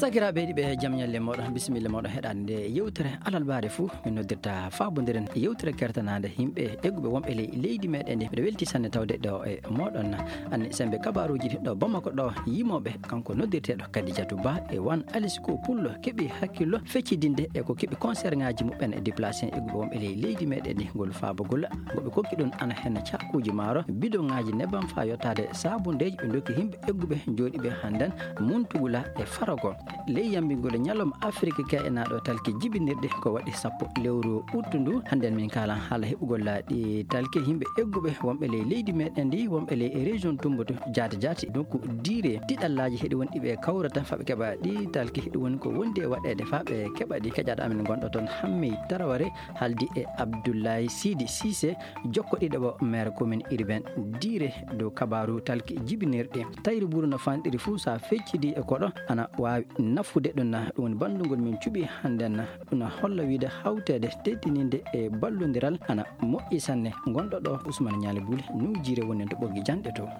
sakiraaɓe ɗiɓe jam ñalle moɗon bisimilla moɗon heɗade yewtere alal baare fou min noddirta fabodiren yewtere kertanade yimɓe egguɓe wonɓe leydi meɗen ndi mbiɗa welti sanne tawde ɗo e moɗon anne sembe kabaruji ɗo Bamako ɗo yimoɓe kanko noddirteɗo Kadidiatou Ba e wan Alisco Pullo keeɓi hakkillo feccidinde e ko keeɓi concert ngaji muɓen e déplacé egguɓe wonɓe leydi meɗen ndi ngol fabogol goɓe kokki ɗum ana hen cakkuji maaro bidon ngaji nebam fa yottade sabundeji ɓe dokki yimɓe egguɓe joɗiɓe hannden muntugula e farago ley yambingol ñalom Afrique ke enaɗo talki jibinirɗe ko waɗi 10 lewru ɓurtundu hannden min kala haala heɓugol ɗi talki yimɓe egguɓe wonɓe leydi meɗen ndi wonɓe région Tumbutu jaati donc diire tiɗallaji heɗi woni ɗiɓe kawrata faɓe keɓa ɗi talki heɗi woni ko wondi e waɗede faɓe keɓa ɗi keƴaɗo amin gonɗo toon Hammi Taraware haldi e Abdoulaye Sidi Cissé jokkoɗiɗo maire commune urbaine diire dow kabaru talki jibinirɗe tayri ɓuuru no fanɗiri fuu sa feccidi e koɗo ana wawi nafude ɗum ɗum woni bandugol min cuɓi hannden ɗum holla wiide hawtede teddininde e ballodiral ana moƴƴi sanne gonɗo ɗo Ousmane Ñale Bouli nujire woni to ɓoggi janɗe to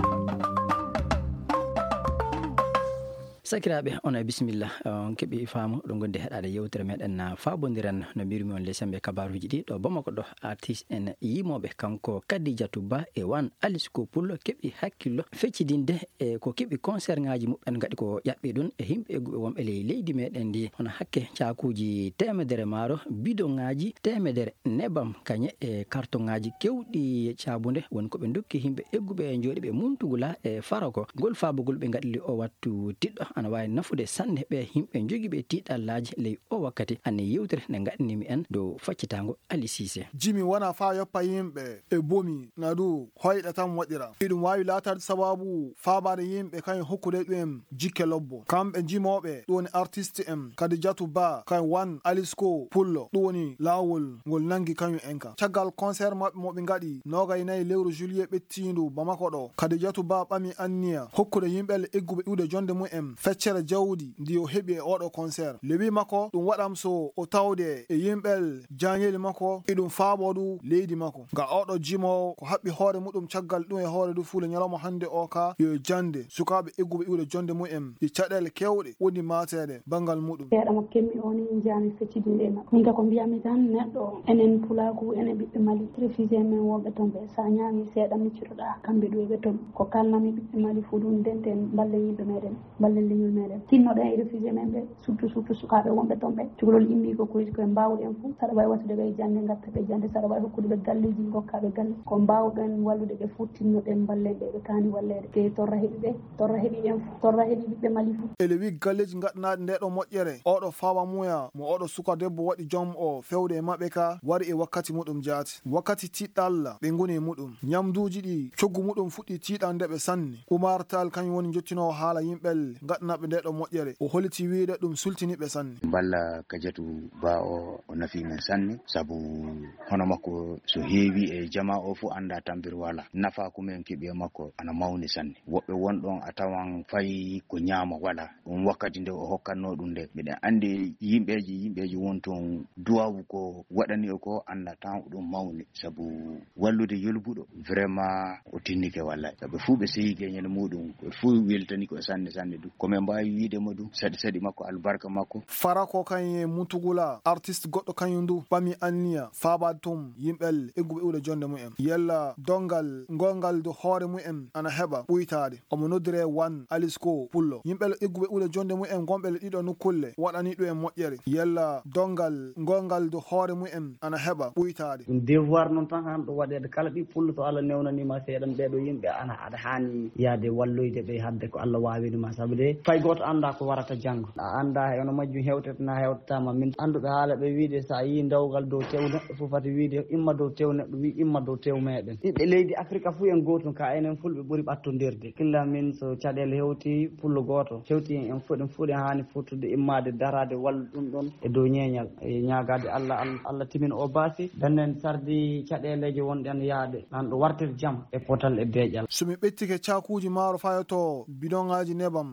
sakiraɓe on bisimilla on keeɓi faamu ɗo gonde heɗade yewtere meɗen fabodiran no mbirumi on lesembe kabaruji ɗi ɗo Bamako ɗo artiste en yimoɓe kanko Kadidiatou Ba e wan Alisco Pullo keeɓi hakkillo feccidinde e ko keeɓi concert ngaji muɓen gaɗi ko ƴaɓɓi ɗum e yimɓe egguɓe wonɓe leydi meɗen ndi hono hakke cakuji temedere maaro bidon ngaji temedere nebam kañe e carton ngaji kewɗi cabunde woni koɓe dokki yimɓe egguɓe e joɗiɓe muntugula e farako ngol fabogol ɓe gaɗili o wattu tiɗɗo ana wawi nafude sanne ɓe yimɓe jogiiɓe tiɗallaji ley o wakkati anne yewtere nde gaɗanimi en dow faccitago Ali Cissé jimi wona fa yoppa yimɓe e bomi na du hoyɗa tan waɗira iɗum wawi latade sababu fabade yimɓe kañum hokkude ɗum jikke lobbo kamɓe jimoɓe ɗum woni artiste en Kadidiatou Ba kañum wan Alisco Pullo ɗum woni lawol ngol nangi kañum enka caggal concert mabɓe moɓe gaɗi 24 lewru juillet ɓettindu Bamako ɗo Kadidiatou Ba ɓami anniya hokkude yimɓe egguɓe iwde jonde mumen feccere jawdi ndi o heɓi e oɗo concert lewi makko ɗum waɗam so o tawde e yimɓel jañeli makko eɗum faaɓoɗu leydi makko nga oɗo jimowo ko haɓɓi hoore muɗum caggal ɗum e hoore du fuule ñalawma hande o ka yo jande sukaɓe egguɓe iwde jonde mumen e caɗele kewɗe woni matede bangal muɗum seeɗa mo kemmi o ni jami feccidinde makko min ka ko mbiyami tan neɗɗo enen pulaku enen ɓiɓɓe Mali refusé men wonɓe toon ɓe sa ñaami seeɗa miccitoɗa kamɓe ɗo ɓe toon ko kalnami ɓiɓɓe Mali fuu ɗum ndenten balle yimɓe meɗen balle leñol meɗen tinnoɗen e refusé men ɓe surtout sukaɓe wonɓe toon ɓe cukalol immi ko koye koye mbawɗen fou saɗa wawi wattude ɓe jande gatta ɓe jande saɗa wawi hokkude ɓe galleji gokkaɓe galle ko mbawɗen wallude ɓe fou tinnoɗen ballen ɓe kani wallede ke torra heeɓi ɓe torra heeɓi ɓen fou torra heeɓi ɓiɓɓe Mali fou ele wi galleji gaɗanaɗe ndeɗo moƴƴere oɗo fawa muya mo oɗo suka debbo waɗi joom o fewde e mabɓe ka wari e wakkati muɗum jaati wakkati tiɗɗalla ɓe goni e muɗum ñamduji ɗi coggu muɗum fuɗɗi tiɗandeɓe sanne Oumar Tall kañum woni jottinowo haala yimɓel gaɗanaɓe ndeɗo moƴƴere o holiti wiide ɗum sultiniɓe sanne balla Kadidiatou Ba o nafi men sanne saabu hono makko so heewi e jama o fu anda tambir wala nafa ko men keeɓi e makko ana mawni sanne woɓɓe wonɗon a tawan fayi ko ñaama wala on wakkati nde o hokkatno ɗum nde mbiɗen andi yimɓeji won toon duwawu ko waɗani o ko anda tan ɗum mawni saabu wallude yolbuɗo vraiment o tinnike walla saabu fuu ɓe sehi geñel muɗum fuu weltani ko sanne du komin mbawi wiide mo ɗum saɗi makko albarka makko fara ko kañum mutugula artiste goɗɗo kañum ndu ɓami anniya faabade tum yimɓel egguɓe iwde jonde mumen yella dongal gongal do hoore mumen ana heɓa ɓuytade omo noddire wan Alisco Pullo yimɓel egguɓe iwde jonde mumen gonɓele ɗiɗo nokkulle waɗani ɗum e moƴƴere yella dongal gongal do hoore mumen ana heɓa ɓuytade ɗum devoir noon tan han ɗo waɗede kala ɓi pullo to Allah newnanima seeɗan ɓeɗo yimɓe ana aɗa hani yaade walloyde ɓe hadde ko Allah wawinima saabu de fay goto anda ko warata janggo a anda hono majjum hewtetana hewtatama min anduɓe haala ɓe wiide sa yi dawgal dow tew neɗɗo fof fati wiide imma dow tew neɗɗo wi imma dow tew meɗen ɓiɓɓe leydi Afrique fuu en gotum ka enen fulɓe ɓuuri ɓattodirde killa min so caɗele hewti pullo goto hewti en fuɗen hani fottude immade darade wallu ɗum ɗon e dow ñeñal e ñagade Allah timin o baasi dannen sardi caɗeleje wonɗen yaade nan ɗo wartir jaam e potal e deƴal somi ɓettike cakuji maaro fayoto bidon ngaji nebam kokkaɗe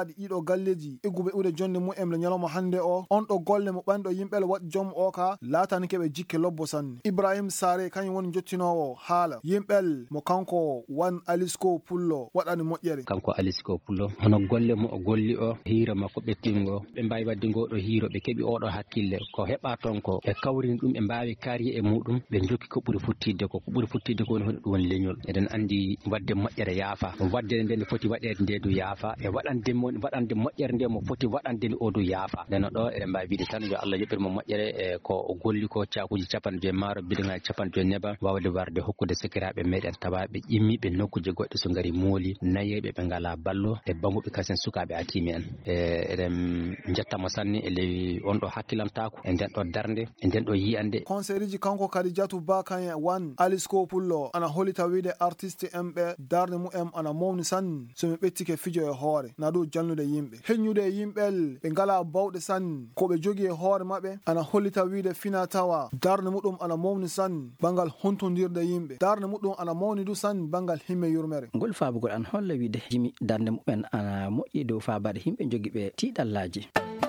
yaadi ido galleji igube ude jonde mu emle nyaloma hande o on do golle mo bando yimbel wat jom o ka latani kebe jikke lobbo sanni. Ibrahim Sare kany woni jottinowo haala yimbel mo kanko wan Alisco Pullo wadani moƴƴere. Kanko Alisco Pullo hono golle mo o golli o hiira makko bettingo be mbawi wadde godo hiiro be kebi odo hakkille ko heba ton ko e kawrin dum be mbawi kariye e mudum be jokki ko buri futtide ko buri futtide ko won leñol eden andi wadde moƴƴere yaafa wadde nde foti wadede nde du yaafa e wadande moƴƴere nde mo foti wadande o du yaafa neno do eden mbawi wiide tan yo Allah yebir mo moƴƴere e ko o golli ko caakuji capanɗe maaro bidinga capanɗe neba wawde warde hokkude sekiraɓe meɗen tawaɓe ƴimmiɓe nokkuje goɗɗe so ngari mooli nayeɓe ɓe ngala ballo e banguɓe kasen sukaɓe atimi en eɗen jettamo sanni e ley on ɗo hakkilantako e nden ɗo darde e nden ɗo yiyande. Conseilji kanko Khadijatou Ba kanye wan Alisco Pullo ana holita wiide artiste emɓe darde mu'em ana mawni sanni somi ɓettike fijo e hoore na ɗo jalnude yimɓe heññude e yimɓel ɓe ngala bawɗe sanni ko ɓe jogi e hoore maɓɓe ana hollita wiide fina tawa darde muɗum ana mawni sanni bangal hontodirde yimɓe darde muɗum ana mawni du sanni bangal himme yurmere. Ngol faabugol an holla wiide jimi darde mumen ana moƴƴi dow faabade himɓe jogi ɓe tiiɗallaji.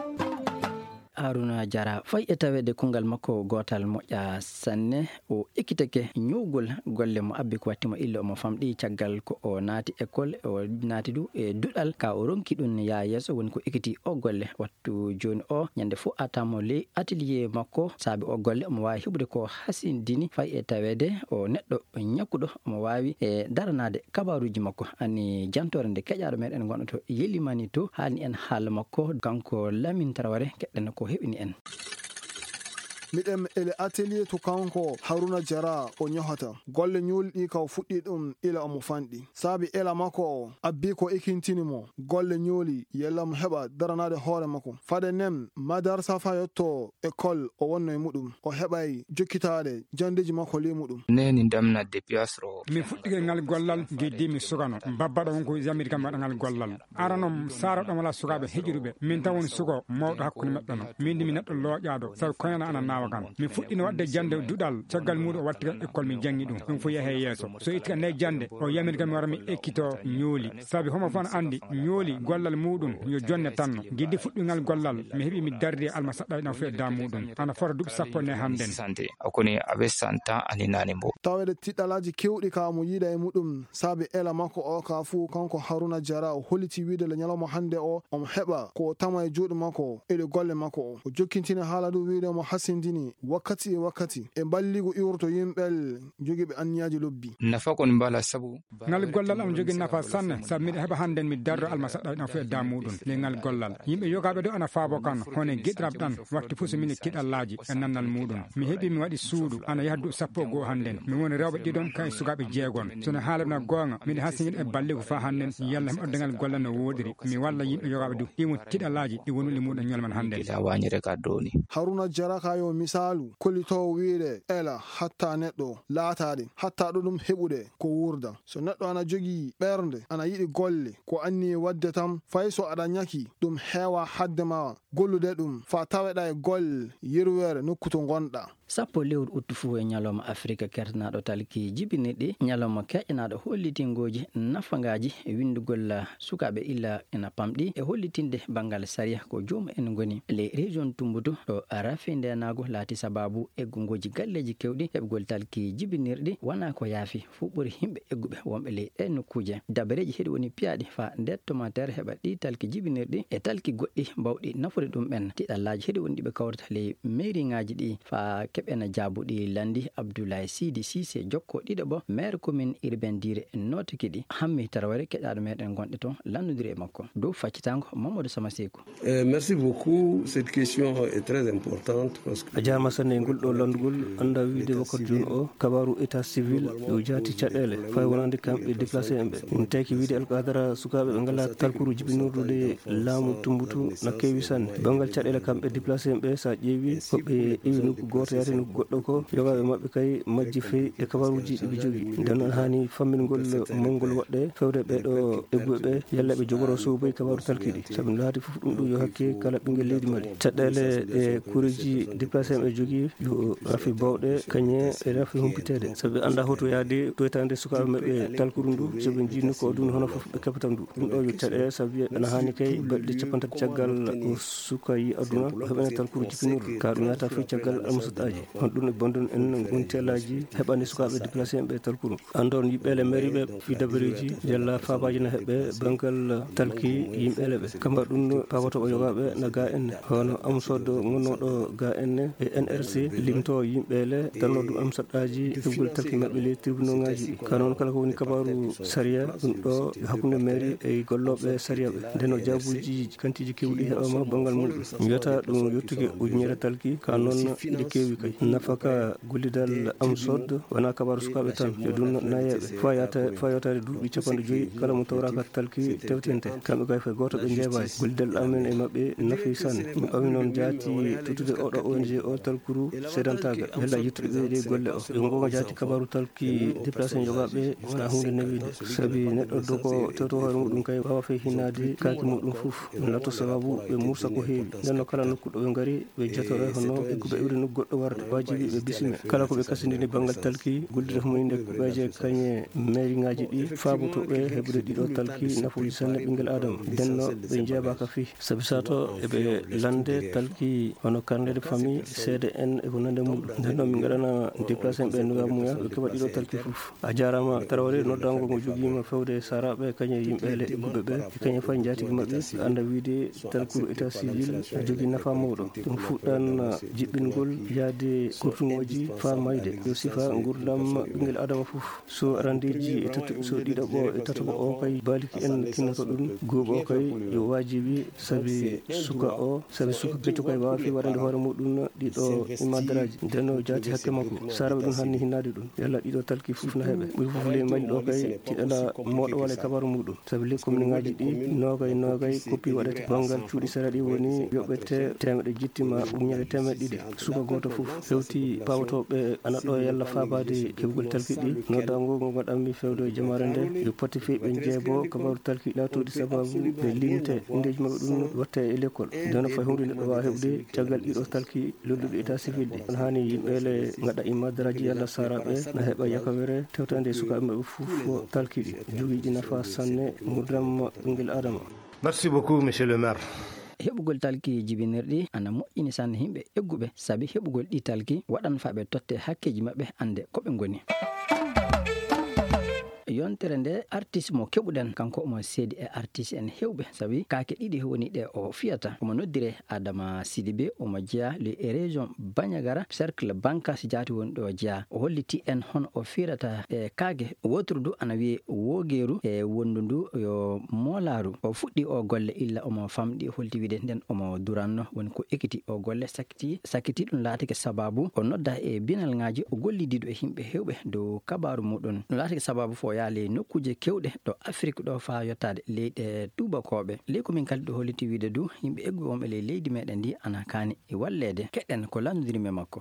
Haruna Jara fay e tawede kungal makko gotal moƴƴa sanne o ekkitake ñowgol golle mo abbi ko wattimo ille omo famɗi caggal ko o naati école o naati du e duɗal ka o ronki ɗum ya yeeso woni ko ekkiti o golle wattu joni o ñande fo atamo ley atelier makko saabi o golle omo wawi heɓude ko hasindini fay e tawede o neɗɗo ñakkuɗo omo wawi e daranade kabaruji makko ani jantore nde keƴaɗo meɗen gonɗo to yelimani to hani en haala makko kanko Lamine Traoré keɗɗen ko heɓini en. miɗem ele atelier to kanko Haruna Jara o nyohata golle ñulɗi ka o fuɗɗi ɗum ila omo fanɗi saabi ela makko o abbi ko ikintinimo golle ñooli yellamo heɓa daranade hoore makko fade nem madarsa fa yotto école o wonno e muɗum o heɓay jokkitade jandeji makko li muɗum neni damna depuis asro mi fuɗɗike ngal gollal geddi mi sugano babbaɗo wonko jamiri kam waɗa ngal gollal aranom saraɗo wala sukaɓe heƴiruɓe min tan woni sugo mawɗo hakkude maɓɓe no min mi neɗɗo looƴaɗo sabi koyana ana nawa kan mi fuɗɗino wadde jande duɗal caggal muɗum o watti kam école mi jangi ɗum fo yeehe yeeso so itti kan nde jande o yamiri kam mi wara mi ekkito ñooli sabi homo fof andi ñooli gollal muɗum yo jonne tanno giddi fuɗɗingal gollal mi heeɓi mi dardi alma saɗɗa ɗan fo e da muɗum ana fota duuɓi sappo ne hannden santé akoni aɓe santa ani nani mbo tawede tiɗɗalaji kewɗi ka mo yiida e muɗum saabi ela makko o ka fuu kanko Haruna Jara o holliti wiide le ñalawma hande o omo heɓa ko tama e juuɗe makko eɗe golle makko o jokkintini haala ɗum wiide omo hasindini wakkati e wakkati e balligo iwrto yimɓel jogiiɓe anniyaji lobbi nafa kon mbala sabu ngal gollal am jogui nafa sanne sabi miɗa heɓa hannden mi dardo alma saɗɗa ɗan fo e da muɗum le ngal gollal yimɓe yogaɓe ɗo ana faabo kan hono guiɗiraɓe ɗan waktu fof so mini tiɗallaji e nannal muɗum mi heeɓi mi waɗi suudu ana yahdu sappo goo hannden mi woni rewɓe ɗiɗon kay sukaɓe jeegon sono haalana gonga miɗa hasiñiɗe e balligo fa hannden yalla mi odde ngal gollal no woɗiri mi walla yimɓe yogaɓe du ɗimo tiɗallaji ɗi wonuli muɗum ñolman hannden wañire ka doni Haruna Jara ka yo misalu kollitowo wiide ela hatta neɗɗo laataɗe hatta ɗo ɗum heɓude ko wurda so neɗɗo ana jogii ɓernde ana yiɗi golle ko anni wadde tam fay so aɗa ñaki ɗum heewa hadde ma gollude ɗum fa taweɗa e golle yerwere nokku to gonɗa sappo lewru uttu fu e ñalawma Afrique kertanaɗo talki jibinirɗi ñalawma keƴƴanaɗo hollitingoji nafangaji windugol sukaɓe illa ena pamɗi e hollitinde banggal saria ko jomum en goni les région Tumbutu ɗo rafi ndenago laati sababu eggugoji galleji kewɗi heɓgol talki jibinirɗi wona ko yaafi fu ɓuuri himɓe egguɓe wonɓe ley ɗe nokkuje dabareji heeɗi woni piyaɗi fa nder tomatere heɓa ɗi talki jibinirɗi e talki goɗɗi mbawɗi nafude ɗum ɓen tiɗallaji heeɗi woni ɗiɓe kawrata ley mairie ngaji ɗi fa keɓena jaabuɗi landi Abdoulaye Sidi Cissé jokko ɗiɗo maire commune urbaine dire notikiɗi Hammi Traoré keƴaɗo meɗen gonɗe toon lannodiri e makko dow faccitango Mamadou Sama Sekou. Merci beaucoup, cette question est très importante parce que a jarama sanne ngol ɗo landugol anda wiide wakkati joni o kabaru état civil yo jaati caɗele fay wonande kamɓe déplacé en ɓe min taki wiide alkadara sukaɓe ɓe ngala talkuru jibinirdude laamu Tumbutu na kewi sanne bangal caɗele kamɓe déplacé en ɓe sa ƴeewi hoɓɓe iwi nokku goto yaari no goɗɗo ko yogaɓe maɓɓe kay majji feyi e kabaruji ɗiɓe jogui nden noon hani fammingol molngol woɗɗe fewde ɓeɗo egguɓe ɓe yalla ɓe jogoro soboyi kabaru talkiɗi saabu no laati foof ɗum ɗo yo hakke kala ɓinguel leydi mali caɗɗele e kureji déplacé ɓe jogui yo rafi bawɗe kañe e rafi humpitede saabu ɓe anda hoto yaade toytande sukaɓe maɓɓe talkuru ndu soɓe jinno ko ɗum hono foof ɓe keɓata ndu ɗum ɗo yo caɗele saabu ana hani kay balɗe capantati caggal o suka yi aduna o heɓani talkuru jipinirɗo ka ɗum yata fof caggal almusuɗaji on ɗum e bondon en gontelaji heɓande sukaɓe déplacé ɓe talkuru andon yimɓele mairie ɓe fidabareji yalla fabaji na heɓɓe bangal talki yimɓele ɓe kamba ɗum pawatoɓe yogaɓe na ga enne hono amsodo gonnoɗo ga enne e NRC limto yimɓele danno ɗum amsaɗaji heɓgol talki maɓɓe le tribunal ngaji ɗi ka noon kala ko woni kabaru saria ɗum ɗo hakkude mairie e golloɓe saria ɓe ndeno jabuji kantiji kewɗi heɓama bangal muɗum mi wiyata ɗum yettude ujunere talki ka noon ɗi kewi kay nafaka gollidal amsod wona kabaru sukaɓe tan e ɗum nayeɓe fa yewtade duuɓi 50 kala mo tawraka talki tewtente kamɓe kay fay goto ɓe jeebaji gollidal amen e maɓɓe nafi sanne mi ɓami noon jaati tuttude oɗo ONG o talkuru sedantagal yalla yettude ɓeyde golle o yo gonga jaati kabaru talki déplacé yogaɓe wona hunde newide saabi neɗɗo doko tewto hoore muɗum kay wawa fe hinnade kaki muɗum foof ɗum latto sababu ɓe mursa ko heewi ndenno kala nokkuɗo ɓe gaari ɓe jettore hono egguɓe iwde nokku goɗɗo warde wajibi ɓe bisime kala koɓe kasindini banggal talki guldita ko moni ɓeje kañe mairie ngaji ɗi faabotoɓe heɓude ɗiɗo talki nafuji sanne ɓinguel adama ndenno ɓe jeebaka fi saabi sato eɓe lande talki hono carnet de famille seede en e ko nande muɗum ndenno min gaɗana déplacé ɓe nogamuya ɓe keɓa ɗiɗo talki foof a jarama tarawale noddango mo joguima fewde saraɓe kañe yimɓele egguɓe ɓe e kañe fay jatigi mabɓe anda wiide talkuru état civil jogui nafa mawɗo ɗum fuɗɗan jiɓɓingol yaade kurtuŋoji fa mayde yo sifa gurdam ɓinguel adama foof so arandeji e so ɗiɗaɓo e tataɓo o kay baliki en kinnoto ɗum gooɓo kay yo wajibi saabi suka kecco kay wawa fi waɗande hoore muɗum ɗiɗo imadaraji ndenno jaati hakke makko saraɓe ɗum hanni hinnade ɗum yalla ɗiɗo talki foof na heeɓe ɓuri foof le mali ɗo kay tiɗala moɗo walla kabaru muɗum saabi le commune ngaji ɗi nogay koppi waɗete bangal cuuɗi sara ɗi woni yoɓete temeɗe jittima ɓuñere temeɗe ɗiɗi suka goto foof hewti pawotoɓe ana ɗo yalla fabade keɓgol talki ɗi noddago ngo gaɗanmi fewde jamare nde yo poti fe ɓe jeebo kabaru talki latoɗi sababu ɓe limte indeji mabɓe ɗum watte e l'école ndenno fay hunde neɗɗo wawa heɓde caggal ɗiɗo talki lolluɗo état civil ɗi on hani yimɓele gaɗa immadaraji yalla saraɓe na heeɓa yakawere tewtande sukaɓe mabɓe foof talki ɗi joguiɗi nafa sanne gurdam ɓinguel adama. Merci beaucoup monsieur le maire. heɓugol talki jibinirɗi ana moƴƴini sanne himɓe egguɓe saabi heɓugol ɗi talki waɗan faɓe totte hakkeji maɓɓe ande koɓe goni yontere nde artiste mo keɓuɗen kanko omo seedi e artiste en hewɓe saabi kake ɗiɗi woni ɗe o fiyata omo noddire Adama Sidibé omo jeeya le région Bandiagara cercle Bankas jaati woni ɗo jeeya o holliti en hono o firata e kaake wotru du ana wiye wogeru e wondu ndu yo molaru o fuɗɗi o golle illa omo famɗi holti wiide nden omo duranno woni ko ekkiti o golle sakkiti ɗum laatike sababu o nodda e binal ngaji o gollidiɗo e himɓe hewɓe dow kabaru muɗum ɗum laatike sababu fo yaali nokkuje kewɗe ɗo Afrique ɗo fa yottade leyɗe tubakoɓe ley komin kaldi ɗo holliti wiide du yimɓe egguɓe wonɓe ley leydi meɗen ndi ana kani e wallede keɗen ko landodirimi makko.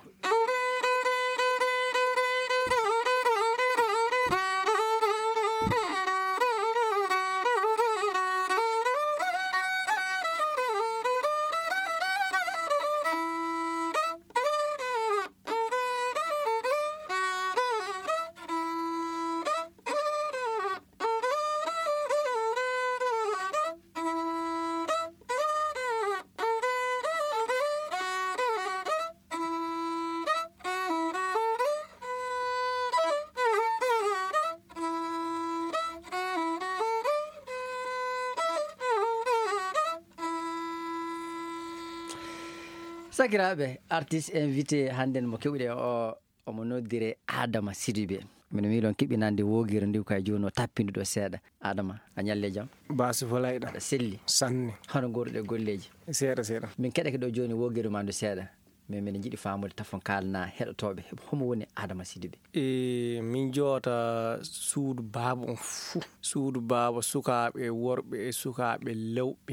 sakiraɓe artiste invité hannden mo kewɗe o omo noddire Adama Sidibé mino milon kiɓinande wogire ndi kay joni o tappinde ɗo seeɗa Adama a ñalle jaam basi folayɗa aɗa selli sanne hono goruɗe golleji seeɗa min keɗake ɗo joni wogire ma ndu seeɗa mais minen jiiɗi famude tafon kalna heɗotoɓe homo woni Adama Sidibé min joota suudu baaba on fuu suudu baaba sukaɓe worɓe e sukaɓe lewɓe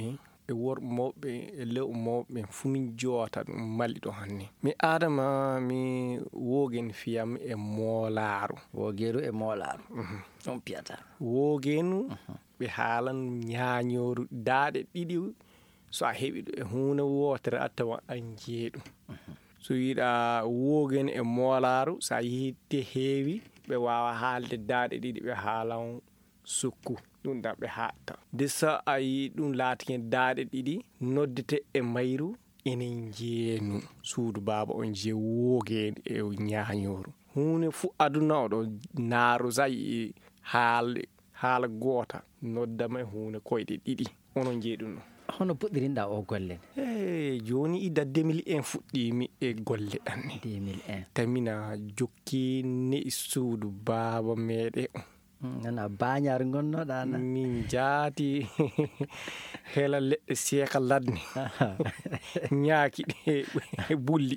e worɓe mawɓe e lewɓe mawɓe fuu min jowata ɗum mali ɗo hanne. Mi adama mi wogen fiyam e moolaaru. Wogeru e moolaaru on piyata wogenu ɓe haalan ñaañooru daaɗe ɗiɗi so a heɓi ɗo e hunde wotere a tawa an jeeɗum. So yiɗa wogen e moolaaru so a yitte heewi ɓe wawa haalde daaɗe ɗiɗi ɓe haalan sukku ɗum ɗa ɓe hatta de so a yi ɗum laati hen daaɗe ɗiɗi noddete e mayru enen jeenu suudu baaba on je wogen e ñaañooru hunde fu aduna oɗo naaru sa yi haala goota noddama e hunde koyɗe ɗiɗi onon jeeɗum ɗum. Hono puɗɗirinɗa o golle joni ida 2001 fuɗɗimi e golle ɗanne 2001 tamina jokki ne'i suudu baaba meɗe on nana bañar gonnoɗa min jaati hela leɗɗe seeka ladne ñaaki ɗe bulli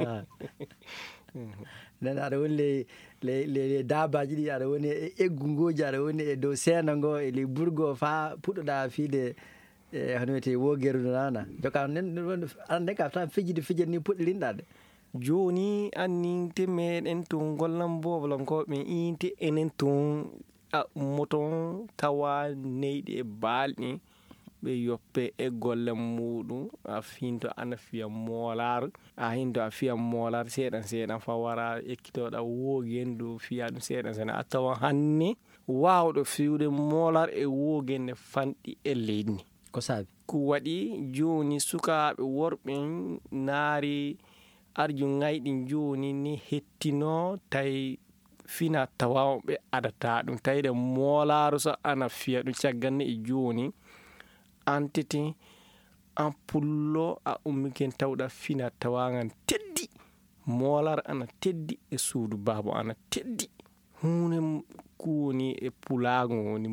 nen aɗa woni le dabaji ɗi aɗa woni e eggungoji aɗa woni e dow seena ngo e le burgo fa puɗɗoɗa fiide hono wiyete wogerude nana joka ande ka tan fijide ni puɗɗirinɗa de joni anninte meɗen ton gollam bobalankoɓe inte enen ton a ummoton tawa neyɗi e baalɗi ɓe yoppe e golle muɗum a finto ana fiya moolar a hinto a fiya moolar seeɗan fa wara ekkitoɗa wogendu fiya ɗum seeɗan a tawa hanne wawɗo fiwde moolar e wogende fanɗi e leydi ni ko saabi ko waɗi joni sukaɓe worɓe naari arju ngayɗi joni ni hettino tawi fina tawaɓe adata ɗum tawide moolaru so ana fiya ɗum cagganne e joni antete an pullo a ummiken tawɗa fina tawagan teddi moolar ana teddi e suudu baabo ana teddi hunde kuwoni e pulago woni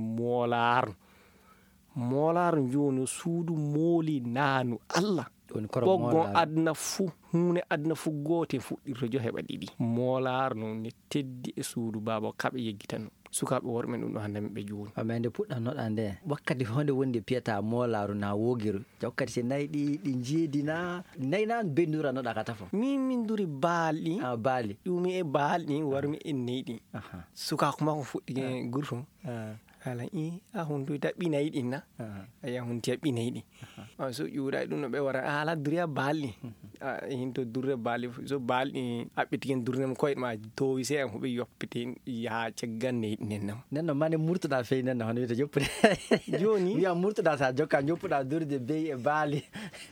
moolar joni suudu mooli naanu Allah ɓoggon aduna fuu hunde aduna fuu goote fuɗɗirto jo heɓa ɗiɗi moolar no ne teddi e suudu baaba kaɓe yeggitano sukaɓe worɓe ɗum ɗo hannde ɓe joni amma nde puɗɗannoɗa nde wakkati honde wonde piyata moolaru na wogiru wakkati se nayi ɗi jeedina nayi nan benduranoɗa ka tafo min duri baalɗi baali ɗumi e baalɗi warmi e neyɗi sukako mako fuɗɗi gurtum ala a huntoyta ɓinayi ɗin na aya huntiya ɓinayi ɗi so ƴuuɗa ɗum no ɓe wara ala duriya baalɗi hinto durre baalɗi so baalɗi aɓɓitiken durnem koyɗe ma towi se an hoɓe yoppite yaha caggan neyɗi nennam nenno mane murtoɗa feyi nenno hono wiyete joppude joni wiya murtoɗa sa jokka joppuɗa durde beyi e baali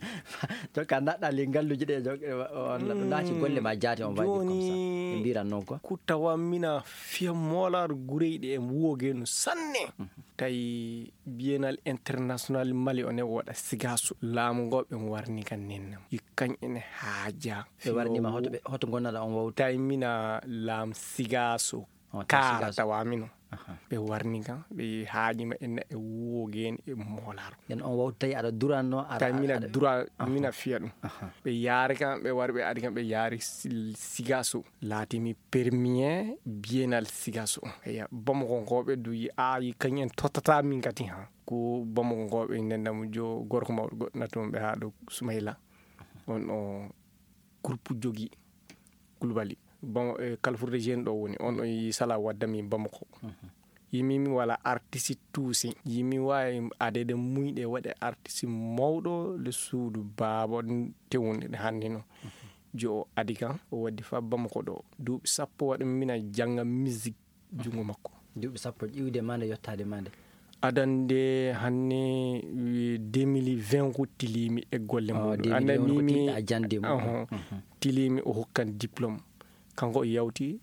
jokka naɗɗa li galluji ɗe ɗum naati golle ma jaati on waɗi comme ça e mbiran noon quoi ko tawa mina fiya moolaru gureyɗe e wogenu sanne tawi bienal international mali o ne waɗa sigaso laamu ngo ɓe warni kan nennam yikkañ ene haaja ɓe warnima hoto gonnaɗa on waw tawi mina laam sigaso kaara tawa mino ɓe warni kan ɓe haajima enna e wogeni e moolaro nden on waw tawi aɗa duranno tawi mina dura mina fiya ɗum ɓe yaari kan ɓe wari ɓe adi kan ɓe yaari sigaso laatimi premier bienal sigaso eya bamako ngoɓe duyi yi kañen tottata min kati ha ko bamako ngoɓe nendam jo gorko mawɗo goɗɗo natum ɓe ha ɗo Soumaïla on o groupe jogi Koulibaly bon kalfurde jeune ɗo woni on yi sala waddami Bamako yimimi wala artiste tuusi yimi wawi adede muyɗe waɗe artiste mawɗo le suudu baaba tewunde hande no jo adi kan o waddi fa Bamako ɗo duuɓi sappo waɗi mina janga musique jungo makko duuɓi sappo ƴiwde mande yottade mande adande hanne 2020 ko tilimi e golle muɗum anamimi a jande tilimi o hokkan diplôme kanko yawti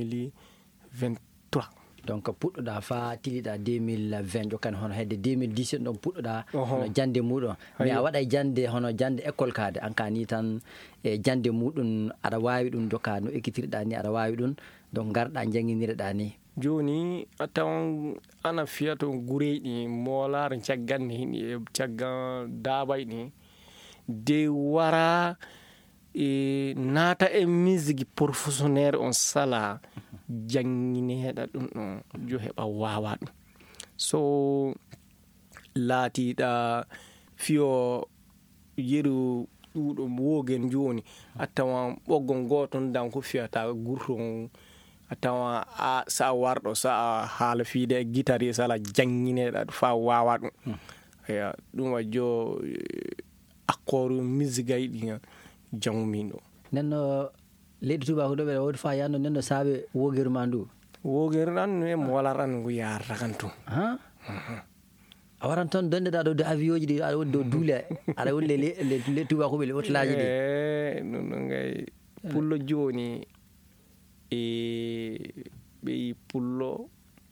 2023 donc puɗɗoɗa fa tiliɗa 2020 jokkani hono hedde 2017 ɗon puɗɗoɗa hono jande muɗum mais a waɗa jande hono jande école kade an ka ni tan e jande muɗum aɗa wawi ɗum jokka no ekkitirɗa ni aɗa wawi ɗum donc garɗa jangguinireɗa ni joni a tawan ana fiya to gureyɗi moolare cagganne hini e caggan daabayɗi de wara naata e musique professionnel on sala jangineɗa ɗum ɗon jo heɓa wawa ɗum so laatiɗa fiyo yeru ɗuɗo wogen joni a tawan ɓoggol goton dan ko fiyata gurton a tawa sa warɗo sa haala fiide guitare sala jangineɗa fa wawa ɗum eya ɗum wajo accord musique ay ɗi jamumin ɗo nenno leydi tubako ɗo ɓe wodi fa yanno nenno saabe wogeru ma ndu wogeru ɗan e mo walaran ngu yarata kan tum a waran toon dondeɗa ɗo de avion ji ɗi aɗa woni dow duule aɗa woni le tubakoɓe le hôtelaji ɗi ɗum ɗo gay pullo joni ɓeyi pullo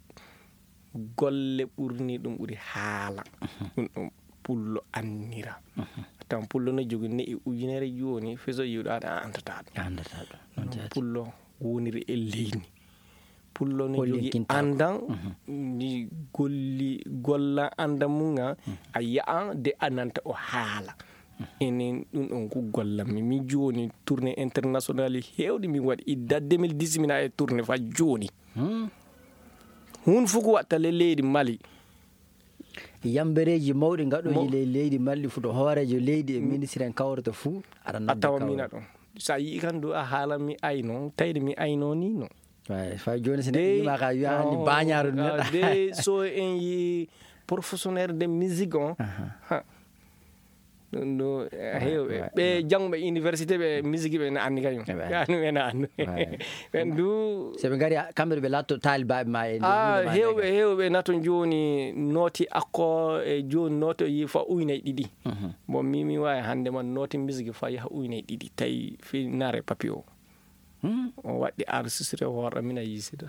golle ɓurni ɗum ɓuri haala ɗum ɗum pullo annira tan pullo no jogi ne'i ujunere joni feso yiwɗade a andataɗo pullo woniri e leydi pullo no jogi andan ni golla anda munga a ya'a de ananta o haala enen ɗum ɗon ko gollammi mi joni tournée international hewɗi min waɗi idda 2010 mina e tournée fa joni hun fof ko watta le leydi Mali yambereji mawɗi gaɗoji leydi Mali fu to hoorejo leydi e ministre en kawrata fou aɗa tawa mina ɗon sa yii kan do a haala mi ayno tawde mi ayno ni no fa joni sene yima ka wiyani bañaru de so en yi professionnel de musique on ɗum ɗo hewɓe ɓe jangɓe université ɓe musique ɓe ne anndi kañum yani ɓe ne anndi ɓen du soɓe gari kamɓe ɓe latto talibaɓe ma e hewɓe nato joni nooti accord e joni noto yi fa ujunnaje ɗiɗi bon mi wawi hande man nooti musique fa yaha ujunnaje ɗiɗi tawi fi nare papier o waɗɗi enregistré hoorɗo mina yisida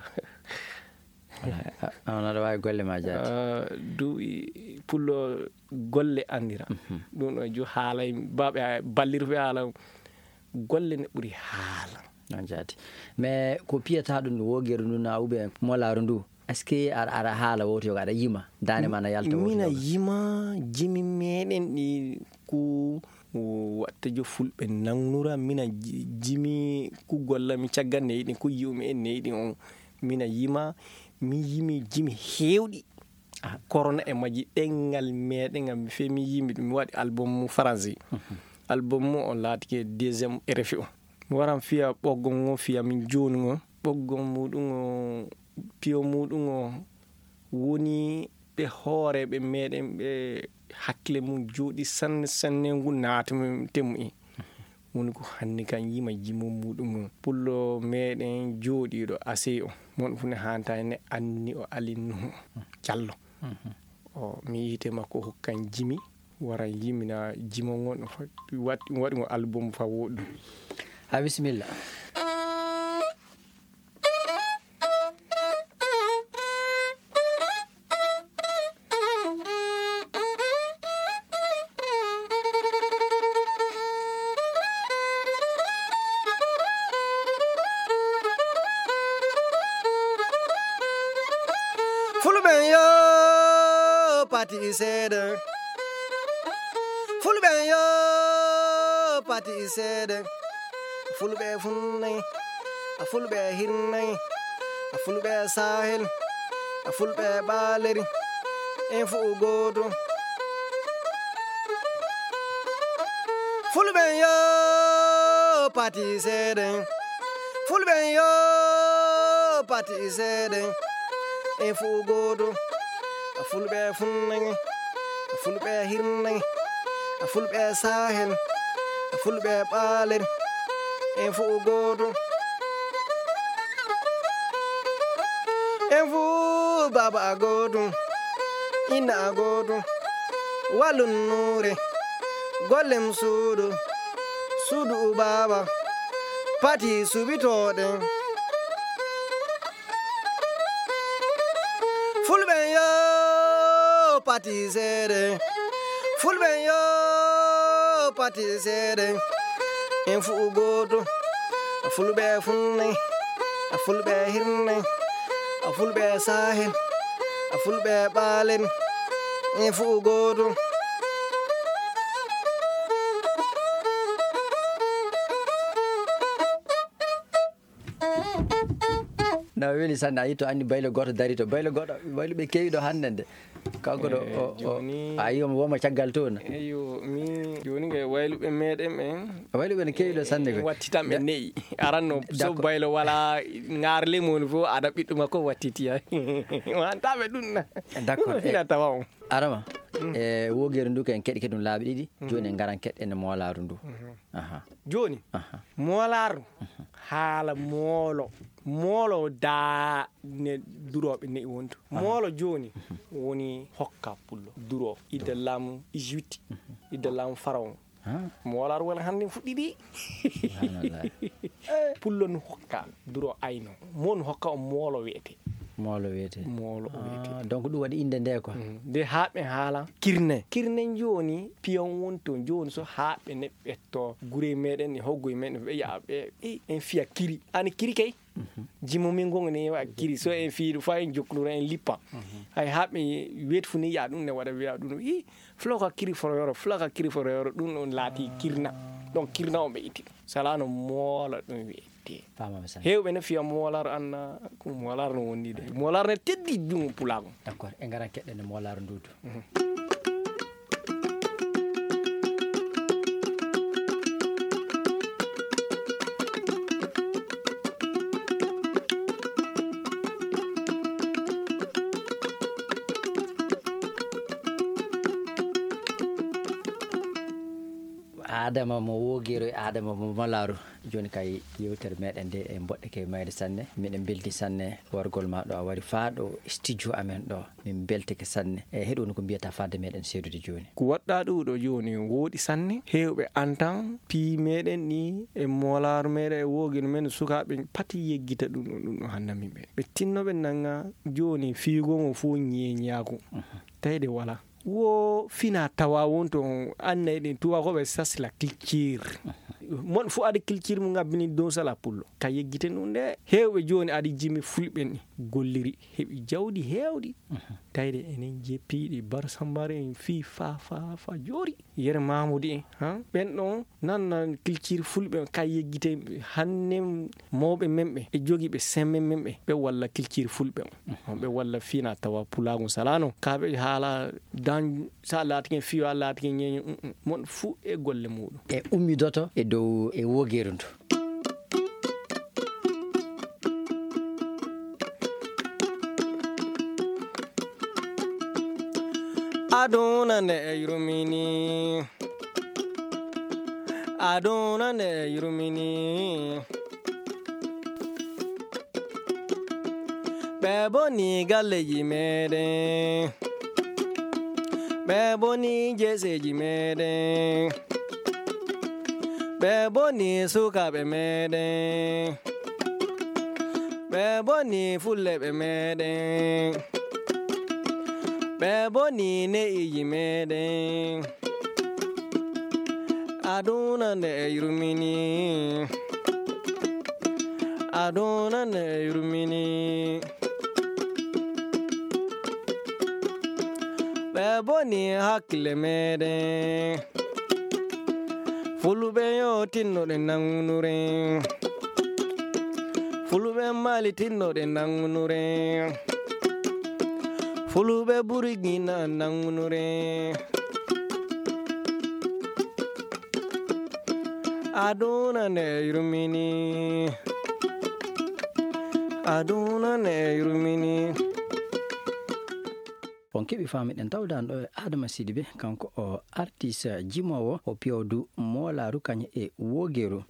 on aɗa wawi golle ma jaati duuɓi pullo golle andira ɗum ɗo jo haala baɓe ballirɓe haala golle ne ɓuuri haala non jaati mais ko piyata ɗum no wogeru ndu na ube molaru ndu est ce que aɗa haala woto yoga aɗa yima dane ma na yalta mina yima jimi meɗen ɗi ko watta jo fulɓe nangnura mina jimi ku golla mi caggal neyiɗi ko yiwmi en neyiɗi on mina yima mi yimi jimi hewɗi corona e maji ɗengal meɗengal mi fe mi yimi ɗum mi waɗi album mu français album mu on laatike deuxiéme RFI o mi waran fiya ɓoggol ngo fiya min joni ngo ɓoggol muɗum o piyo muɗum o woni ɓe hooreɓe meɗen ɓe hakkille mum jooɗi sanne sanne ngu naatami temu i woni ko hanni kan yima jimo muɗum o pullo meɗen jooɗiɗo asey o mon fune hanta ne anni o alinnu callo o mi yite makko hokkan jimi wara yimina jimo ngon waɗi ngo album fa woɗɗum ha bisimilla Seede fulɓe yo pati seede fulɓe funnay a fulɓe hirnay a fulɓe sahel a fulɓe ɓaaleri en fu gooto fulɓe yo pati seede fulɓe yo pati seede en fu gooto a fulɓe funnay a fulɓe hirnay a fulɓe sahel a fulɓe ɓaaleri en fu gooto en fu baba a gooto inna a gooto wallunnuure gollem suudu suudu baba pati subitooɗe fulɓe yo pati seede fulɓe yo pati seede en fu gooto a fulɓe funnay a fulɓe hirnay a fulɓe sahel a fulɓe ɓaalen en fu gooto na weli sanne a yitto anni baylo goto dari to baylo goɗo baylo ɓe kewi ɗo hande nde kanko ɗo a yi omo woma caggal to no eyo min joni ge wayluɓe meɗen ɓen wayluɓe ne kewi ɗo sanne ko wattitanɓe neyyi aranno so baylo wala ngarle moni fof aɗa ɓiɗɗo makko wattitiya wantaɓe ɗum na d'accord ina tawa on arama e wogere ndu ken keɗike ɗum laaɓi ɗiɗi joni en garan keɗɗen moolaru ndu joni moolaru haala moolo da ne duroɓe neyi wonto moolo joni woni hokka pullo duro idda laamu Égypte idda laamu pharaon moolaru wona hande fuɗɗiɗi pullo no hokka duro ayno mon hokka o moolo wiyete donc ɗum waɗi inde nde ko nde haaɓe haala kirne joni piyon wonto joni so haaɓe neɓɓe to gure meɗen e hoggoye meɗen ɓe yaaɓe en fiya kiri ani kiri kay jimo min gongone wa kiri so en fiiɗo fa en joknura en lippa hay haaɓe weeti fu ni ya ɗum ne waɗa wiya ɗum floka kiri foroyoro ɗum on laati kirna donc kirna on ɓe itti salano moola ɗum wiye hewɓe ne fiya molar anna ko molar no wonni de molar ne teddi dum pulago d'accord e ngaran keɗɗen molar ndudu adama mo wogiro e adama mo malaru joni kay yewtere meɗen nde e boɗɗeke mayde sanne miɗen belti sanne wargol ma ɗo a wari faa ɗo studio amen ɗo min beltike sanne e heɗoni ko mbiyata fadde meɗen seedude joni ko waɗɗa ɗuɗo joni woɗi sanne hewɓe antan pi meɗen ni e molaru meɗen e wogino men sukaɓe pati yeggita ɗum hannami ɓe tinnoɓe nanga joni fiigomo fo ñeñago tawde wala wo fina tawa wonto annay ɗin tuwa koɓe sasla culture mon fo aɗa culture mo ngabbini dow sala pullo ka yeggiten ɗum nde hewɓe joni aɗa jimi fulɓen ni golliri heeɓi jawdi hewɗi tawde enen jeppiɗi bar sambare en fi fa joori yere mamoudi en ha ɓen ɗon nanna culture fulɓe ka yeggite hanne mawɓe memɓe e jogiiɓe semme memɓe ɓe walla culture fulɓe on ɓe walla fina tawa pulago salano kaɓe haala dan sa laatiken fiwa laatiken ñeño mon fuu e golle muɗum e ummidoto e dow e wogeru ndu aduna nde yurmini aduna nde yurmini ɓe boni galleji meɗen ɓe boni jeseji meɗen ɓe boni sukaɓe meɗen ɓe boni fulleɓe meɗen ɓe boni ne'iji meɗen aduna nde yurmini aduna nde yurmini ɓe boni hakkille meɗen fulɓe yo tinnoɗe nangunure fulɓe mali tinnoɗe nangunure fulɓe burigina nangunure aduna nde yurmini aduna nde yurmini on keɓi famiɗen tawdan ɗo adama sidibe kanko o artiste jimowo o piyowdu moolaru kañe e wogeru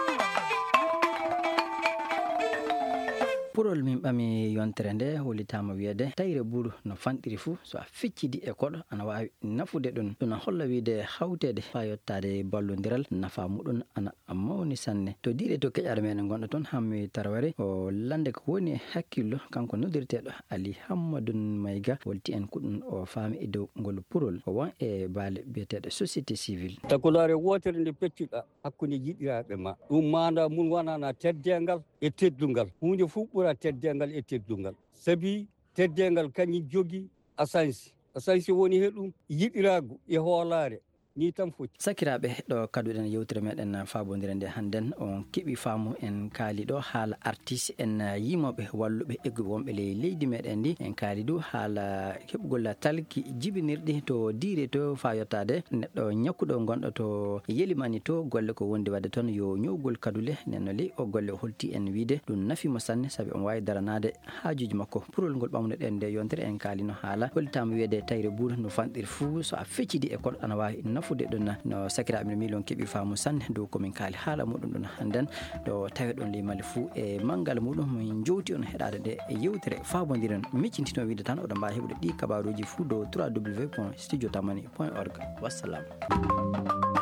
purol min ɓami yontere nde hollitama wiyede tayre ɓuuru no fanɗiri fuu so a feccidi e koɗo ana wawi nafude ɗum ɗum holla wiide hawtede fa yettade ballodiral nafa muɗum ana mawni sanne to diɗe to keƴare meɗen gonɗo toon hammi taraware o lande ko woni hakkillo kanko noddirteɗo Ali Hammadou Mayga wolti en ko ɗum o faami e dow ngol purol o won e baale biyeteɗo société civile takolare wotere nde pecciɗa hakkude jiɗiraɓe ma ɗum manda mum wonana teddengal e teddungal hunde fu ɓura teddengal e teddungal sabi teddengal kañum jogui assansi woni he ɗum yiɗiragu e hoolare ni tan foti sakiraɓe ɗo kaduɗen yewtere meɗen fabodire nde hannden on keeɓi faamu en kaali ɗo haala artiste en yimoɓe walluɓe egguɓe wonɓe ley leydi meɗen ndi en kaali du haala heɓugol talki jibinirɗi to diire to fa yettade neɗɗo ñakkuɗo gonɗo to yelimani to golle ko wondi wadde toon yo ñowgol kadule nenno ley o golle holti en wiide ɗum nafimo sanne saabi on wawi daranade haajuji makko purol ngol ɓamno ɗen nde yontere en kaalino haala hollitama wiyede tayre buur no fanɗiri fuu so a feccidi e koɗo ana wawi nafude ɗum no sakiraɓe no milon keeɓi faamu sanne dow komin kaali haala muɗum ɗum hannden ɗo tawe ɗon limali fuu e manggal muɗum min jowti on heɗade nde e yewtere fabodiren miccintino wiide tan oɗon mbawi heɓude ɗi kabaruji fuu dow www.studiotamani.org wassalam.